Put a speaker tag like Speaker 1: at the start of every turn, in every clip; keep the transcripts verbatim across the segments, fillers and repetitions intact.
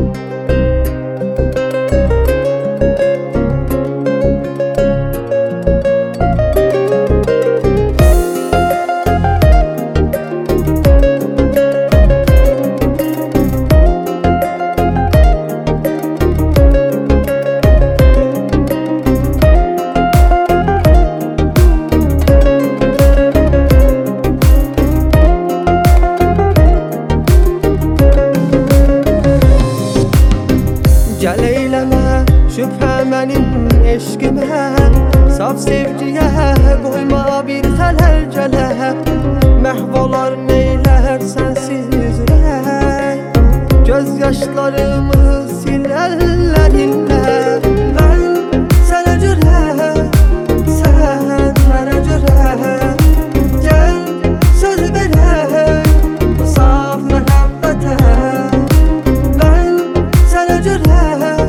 Speaker 1: Gel eyleme şüphe benim eşkime, saf sevgiye koyma bir telercele. Mehvolar neyler sensiz ürek, gözyaşlarımı sil ellerinle. Ben sana göre, sen bana göre. Gel söz vereyim bu saf muhabbete. Ben sana göre,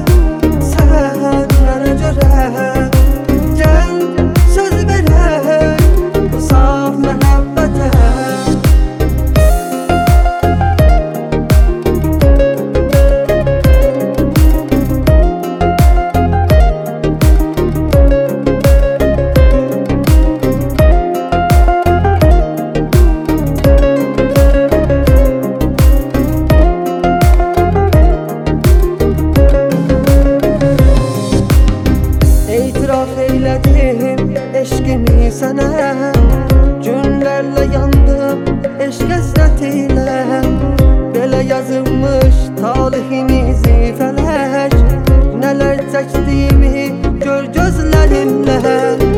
Speaker 1: İtiraf eyledim eşkimi sana, günlerle yandım eşk hasretiyle. Belə yazılmış talihimizi felek, neler çektiğimi gör gözlerinle.